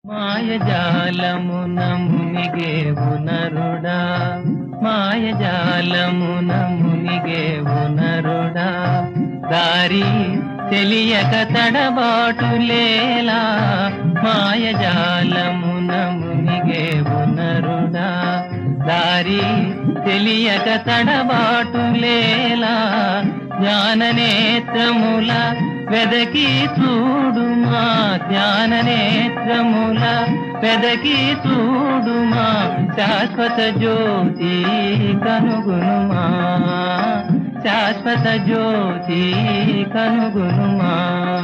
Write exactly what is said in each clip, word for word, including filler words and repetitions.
మాయజాలమున మునిగేవు నరుడా, మాయజాలమున మునిగేవు నరుడా, దారి తెలియక తడబాటులేలా, మాయజాలమున మునిగేవు నరుడా, దారి తెలియక తడబాటులేలా, జ్ఞాననేత్రముల వెదకి చూడుమా, జ్ఞాననేత్రముల వెదకి చూడుమా, శాశ్వత జ్యోతి కనుగునుమా, శాశ్వత జ్యోతి కనుగునుమా.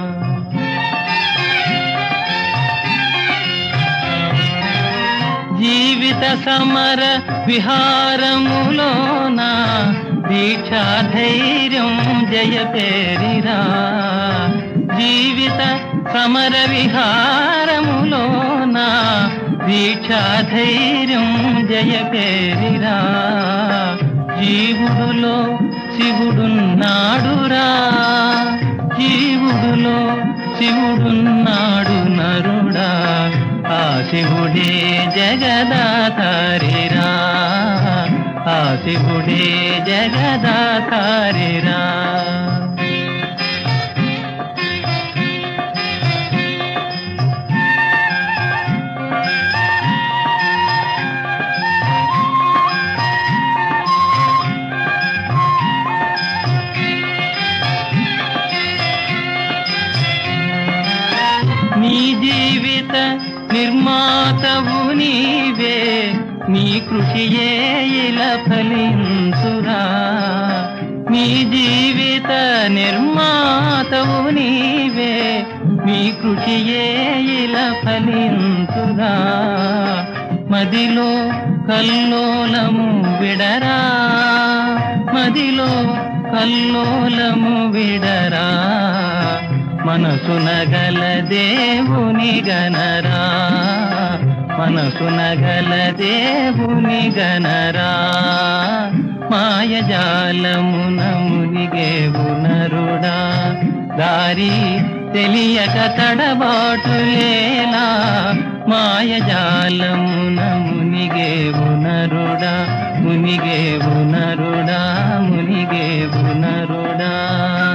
జీవిత సమర విహారములోన దీక్షా ధైర్యం జయపేరిరా, జీవిత సమర విహారములోన దీక్షా ధైర్యం జయపేరిరా, జీవుడులో శివుడున్నాడురా, జీవుడులో శివుడున్నాడు నరుడా, ఆ శివుడే జగదాధారిరా, ఆ శివుడే జగదాధారిరా. నీ జీవిత నిర్మాతవు నీవే, నీ కృషియే ఇలా ఫలించురా, నీ జీవిత నిర్మాతవు నీవే, నీ కృషియే ఇలా ఫలించురా, మదిలో కల్లోలము విడరా, మదిలో కల్లోలము విడరా, మనసున గల దేవుని గనరా, మనసున గల దేవుని గనరా, మాయజాలమున మునిగేవు నరుడా, దారి తెలియక తడబాటులేలా, మాయజాలమున మునిగేవు నరుడా, మునిగేవు నరుడా, మునిగేవు నరుడా.